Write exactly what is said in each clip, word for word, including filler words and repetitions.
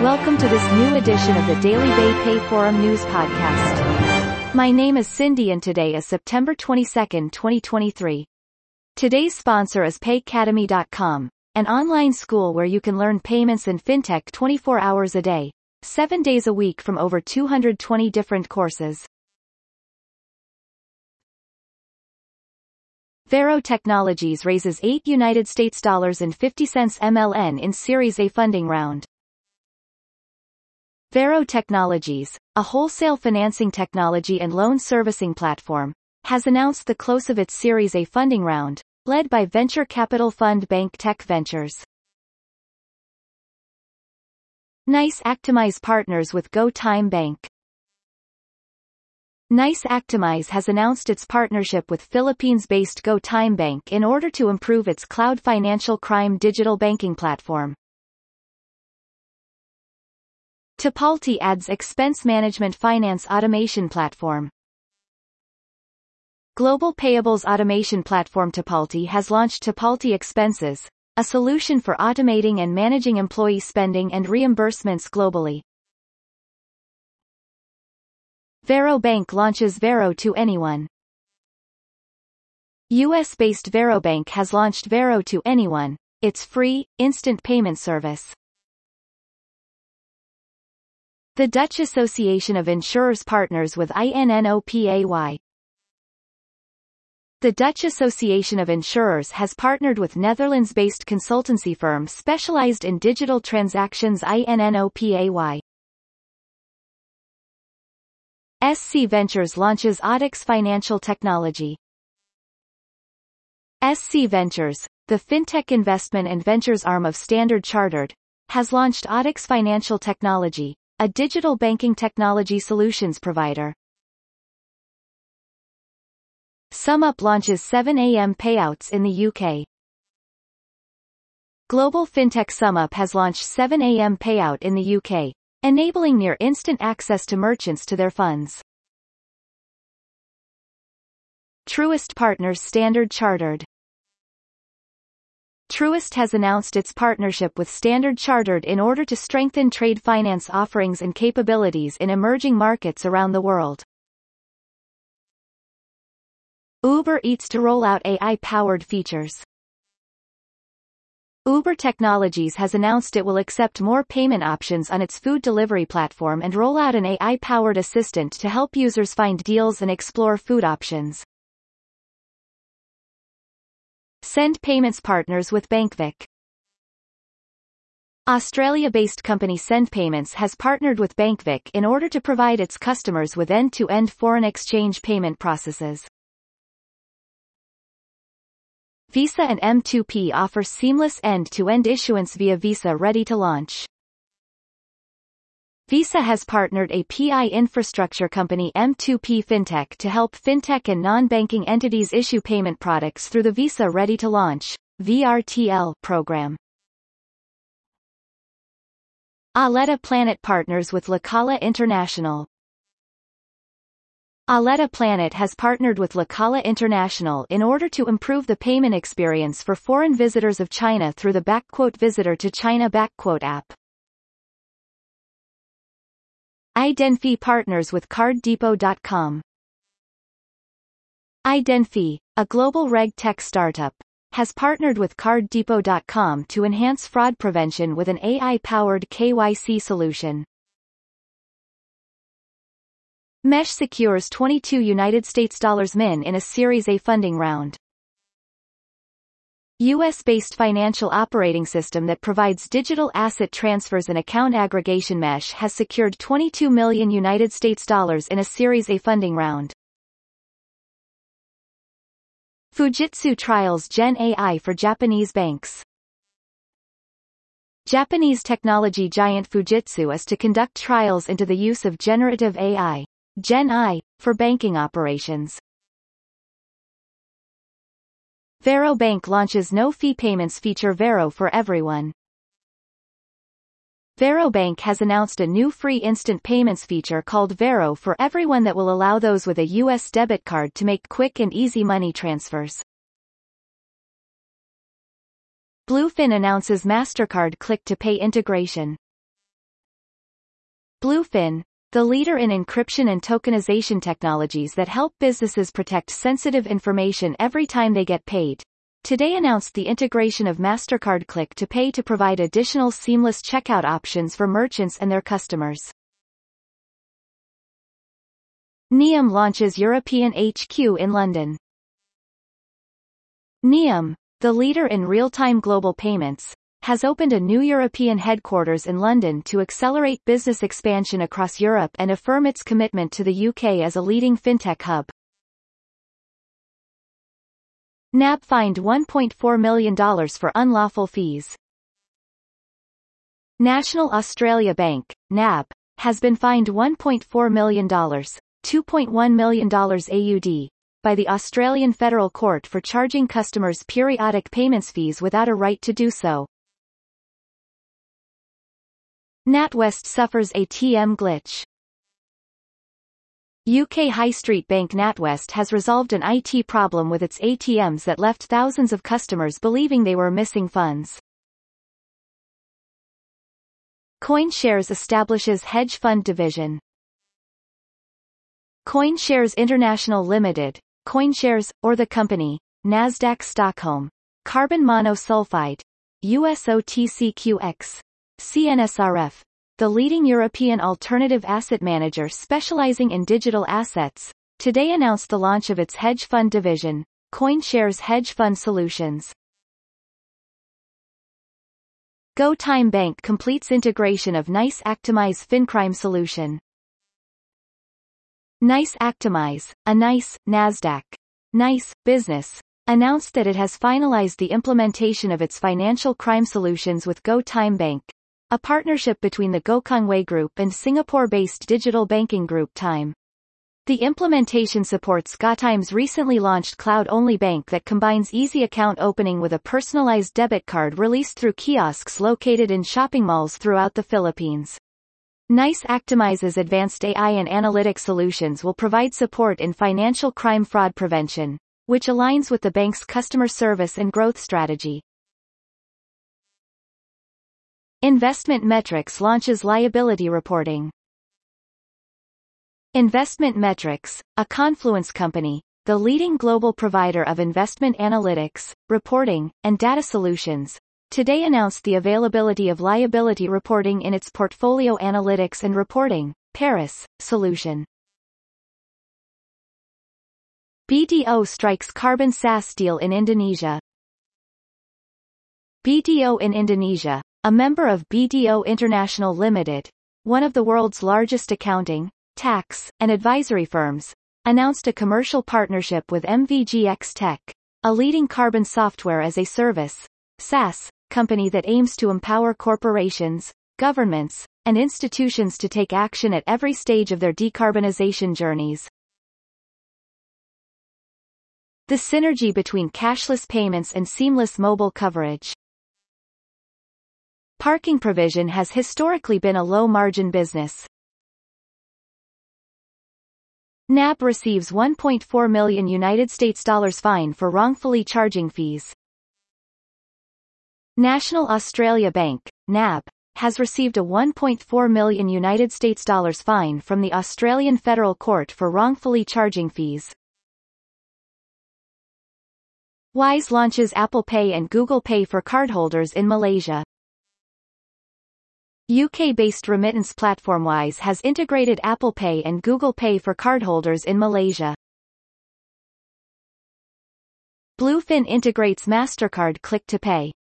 Welcome to this new edition of the Daily Bay Pay Forum News Podcast. My name is Cindy and today is September twenty-second, twenty twenty-three. Today's sponsor is Paycademy dot com, an online school where you can learn payments and fintech twenty-four hours a day, seven days a week from over two hundred twenty different courses. Varo Technologies raises eight United States dollars and fifty cents M L N in Series A funding round. Varo Technologies, a wholesale financing technology and loan servicing platform, has announced the close of its Series A funding round, led by venture capital fund Bank Tech Ventures. NICE Actimize partners with GoTime Bank. NICE Actimize has announced its partnership with Philippines-based GoTime Bank in order to improve its cloud financial crime digital banking platform. Tipalti adds expense management finance automation platform. Global payables automation platform Tipalti has launched Tipalti Expenses, a solution for automating and managing employee spending and reimbursements globally. Varo Bank launches Varo to Anyone. U S-based Varo Bank has launched Varo to Anyone, its free, instant payment service. The Dutch Association of Insurers partners with I N N O P A Y. The Dutch Association of Insurers has partnered with Netherlands-based consultancy firm specialized in digital transactions I N N O P A Y. S C Ventures launches Audix Financial Technology. S C Ventures, the fintech investment and ventures arm of Standard Chartered, has launched Audix Financial Technology, a digital banking technology solutions provider. SumUp launches seven A M payouts in the U K. Global fintech SumUp has launched seven A M payout in the U K, enabling near-instant access to merchants to their funds. Truist partners Standard Chartered. Truist has announced its partnership with Standard Chartered in order to strengthen trade finance offerings and capabilities in emerging markets around the world. Uber Eats to roll out A I-powered features. Uber Technologies has announced it will accept more payment options on its food delivery platform and roll out an A I-powered assistant to help users find deals and explore food options. Send Payments partners with BankVic. Australia-based company Send Payments has partnered with BankVic in order to provide its customers with end-to-end foreign exchange payment processes. Visa and M two P offer seamless end-to-end issuance via Visa Ready to Launch. Visa has partnered a P I infrastructure company M two P Fintech to help fintech and non-banking entities issue payment products through the Visa Ready to Launch V R T L program. Aleta Planet partners with Lacala International. Aleta Planet has partnered with Lacala International in order to improve the payment experience for foreign visitors of China through the Visitor to China app. Idenfi partners with Card Depot dot com. Idenfi, a global reg tech startup, has partnered with Card Depot dot com to enhance fraud prevention with an A I-powered K Y C solution. Mesh secures twenty-two United States dollars min in a Series A funding round. U S-based financial operating system that provides digital asset transfers and account aggregation Mesh has secured twenty-two million United States dollars in a Series A funding round. Fujitsu trials Gen A I for Japanese banks. Japanese technology giant Fujitsu is to conduct trials into the use of generative A I, Gen I, for banking operations. Varo Bank launches no-fee payments feature Varo for everyone. Varo Bank has announced a new free instant payments feature called Varo for everyone that will allow those with a U S debit card to make quick and easy money transfers. Bluefin announces MasterCard Click to Pay integration. Bluefin, the leader in encryption and tokenization technologies that help businesses protect sensitive information every time they get paid, today announced the integration of Mastercard Click to Pay to provide additional seamless checkout options for merchants and their customers. Nium launches European H Q in London. Nium, the leader in real-time global payments, has opened a new European headquarters in London to accelerate business expansion across Europe and affirm its commitment to the U K as a leading fintech hub. N A B fined one point four million dollars for unlawful fees. National Australia Bank, N A B, has been fined one point four million dollars, two point one million dollars A U D, by the Australian Federal Court for charging customers periodic payments fees without a right to do so. NatWest suffers A T M glitch. U K high street bank NatWest has resolved an I T problem with its A T Ms that left thousands of customers believing they were missing funds. CoinShares establishes hedge fund division. CoinShares International Limited, CoinShares, or the company, Nasdaq Stockholm, Carbon Monosulfide, U S O T C Q X, C N S R F, the leading European alternative asset manager specializing in digital assets, today announced the launch of its hedge fund division, CoinShares Hedge Fund Solutions. GoTime Bank completes integration of NICE Actimize FinCrime solution. NICE Actimize, a NICE, Nasdaq, NICE, business, announced that it has finalized the implementation of its financial crime solutions with GoTime Bank, a partnership between the Gokongwei Group and Singapore-based digital banking group Time. The implementation supports GoTime's recently launched cloud-only bank that combines easy account opening with a personalized debit card released through kiosks located in shopping malls throughout the Philippines. NICE Actimize's advanced A I and analytic solutions will provide support in financial crime fraud prevention, which aligns with the bank's customer service and growth strategy. Investment Metrics launches liability reporting. Investment Metrics, a Confluence company, the leading global provider of investment analytics, reporting, and data solutions, today announced the availability of liability reporting in its Portfolio Analytics and Reporting, Paris, solution. B D O strikes carbon SaaS deal in Indonesia. B D O in Indonesia, a member of B D O International Limited, one of the world's largest accounting, tax, and advisory firms, announced a commercial partnership with M V G X Tech, a leading carbon software as a service, SaaS, company that aims to empower corporations, governments, and institutions to take action at every stage of their decarbonization journeys. The synergy between cashless payments and seamless mobile coverage. Parking provision has historically been a low-margin business. N A B receives one point four million United States dollars fine for wrongfully charging fees. National Australia Bank, N A B, has received a one point four million United States dollars fine from the Australian Federal Court for wrongfully charging fees. Wise launches Apple Pay and Google Pay for cardholders in Malaysia. U K-based remittance platform Wise has integrated Apple Pay and Google Pay for cardholders in Malaysia. Bluefin integrates Mastercard Click to Pay.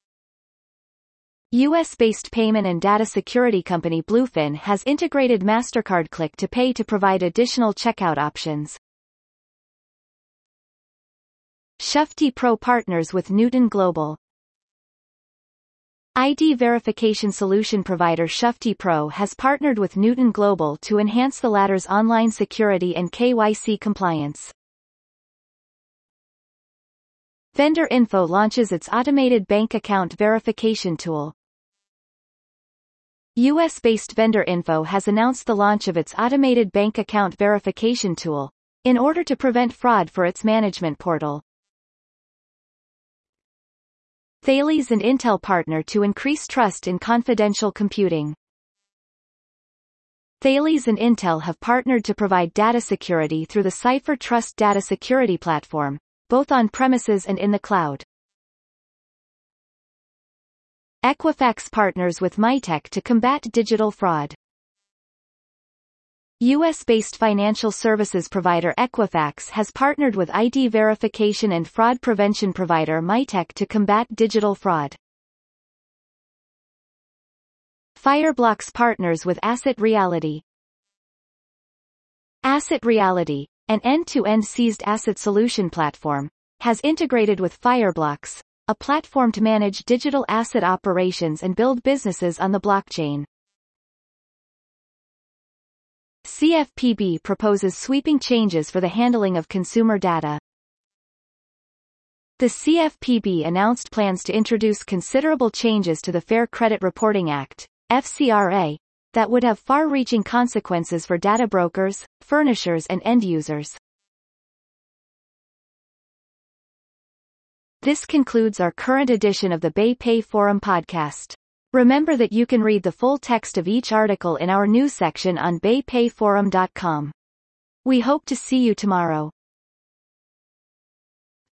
U S-based payment and data security company Bluefin has integrated Mastercard Click to Pay to provide additional checkout options. Shufti Pro partners with Newton Global. I D verification solution provider Shufti Pro has partnered with Newton Global to enhance the latter's online security and K Y C compliance. Vendor Info launches its automated bank account verification tool. U S-based Vendor Info has announced the launch of its automated bank account verification tool, in order to prevent fraud for its management portal. Thales and Intel partner to increase trust in confidential computing. Thales and Intel have partnered to provide data security through the Cipher Trust Data Security Platform, both on-premises and in the cloud. Equifax partners with Mitek to combat digital fraud. U S-based financial services provider Equifax has partnered with I D verification and fraud prevention provider Mitek to combat digital fraud. Fireblocks partners with Asset Reality. Asset Reality, an end-to-end seized asset solution platform, has integrated with Fireblocks, a platform to manage digital asset operations and build businesses on the blockchain. C F P B proposes sweeping changes for the handling of consumer data. The C F P B announced plans to introduce considerable changes to the Fair Credit Reporting Act, F C R A, that would have far-reaching consequences for data brokers, furnishers and end users. This concludes our current edition of the BayPay Forum podcast. Remember that you can read the full text of each article in our news section on bay pay forum dot com. We hope to see you tomorrow.